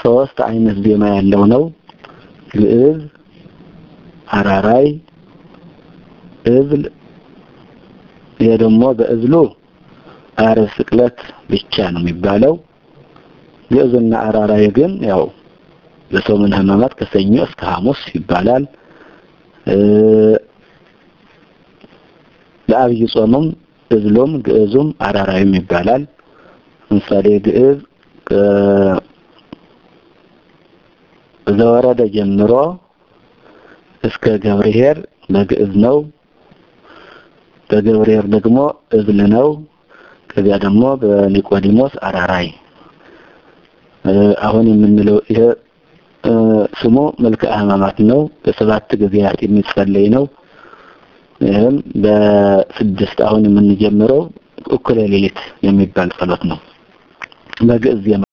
ሶስት አይነት ዜማ ያለው ነው ግዕዝ አራራይ እዝል የደሞ በእዝሉ አርብ ስቅለት ብቻ ነው የሚባለው ግዕዝና አራራይ ግን ያው ለሰሙነ ሕማማት ከሰኞ እስከ ሐሙስ ይባላል ለአብይ ጾምም እዝሎም ግዕዙም አራራይም ይባላል ምሳሌ ግዕዝ ዘወረደ ጀምሮ እስከ ገብርኄር በግዕዝ ነው በገብርኄር ደግሞ እዝል ነው ከዚያ ደግሞ በኒቆዲሞስ አራራይ አሁን የምንለው ይሄ ስሙ መልክአ ሕማማት ነው በሰባት ጊዜያት የሚጸለይ ነው ይሄም በስድስት አሁን የምንጀምረው እኩለ ሌሊት የሚባል ጸሎት ነው በግዕዝ